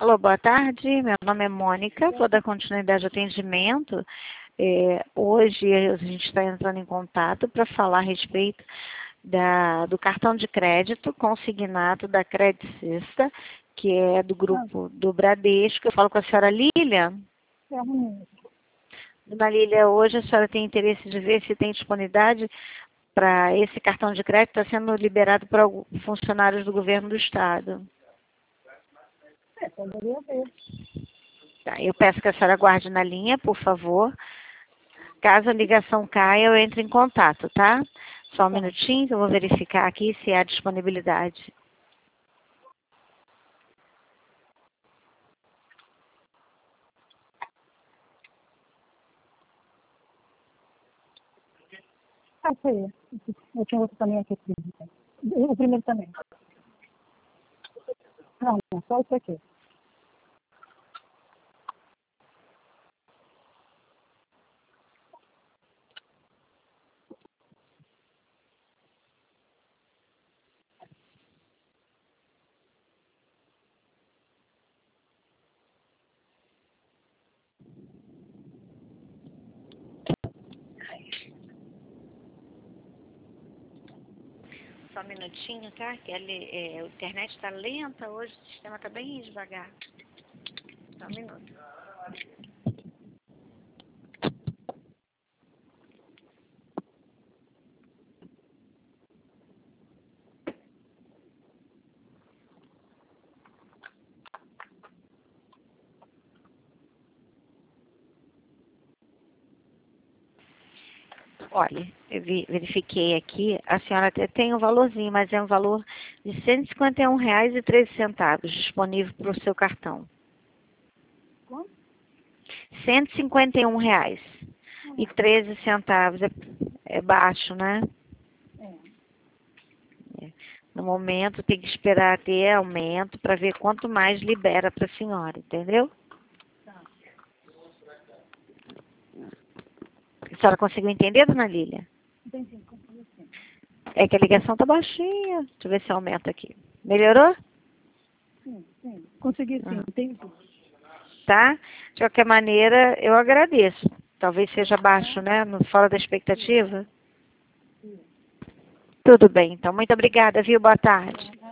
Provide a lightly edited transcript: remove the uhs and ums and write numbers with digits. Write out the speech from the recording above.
Alô, boa tarde. Meu nome é Mônica, vou dar continuidade ao atendimento. Hoje a gente está entrando em contato para falar a respeito do cartão de crédito consignado da Credicista, que é do grupo do Bradesco. Eu falo com a senhora Lília. Dona Lília, hoje a senhora tem interesse de ver se tem disponibilidade para esse cartão de crédito está sendo liberado para funcionários do governo do estado. Poderia ver. Tá, eu peço que a senhora guarde na linha, por favor. Caso a ligação caia, eu entro em contato, tá? Só um minutinho que eu vou verificar aqui se há disponibilidade. Foi. Eu tinha outro também aqui. O primeiro também. Não, só isso aqui. Só um minutinho, tá? Que a internet está lenta hoje, o sistema está bem devagar. Só um minuto. Olha, eu verifiquei aqui, a senhora até tem um valorzinho, mas é um valor de R$ 151,13 disponível para o seu cartão. Quanto? R$ 151,13. É baixo, né? No momento tem que esperar ter aumento para ver quanto mais libera para a senhora, entendeu? A senhora conseguiu entender, dona Lília? Entendi, consegui sim. É que a ligação tá baixinha. Deixa eu ver se aumenta aqui. Melhorou? Sim. Consegui sim, entendi. Tá? De qualquer maneira, eu agradeço. Talvez seja baixo, né? Fora da expectativa. Tudo bem, então. Muito obrigada, viu? Boa tarde.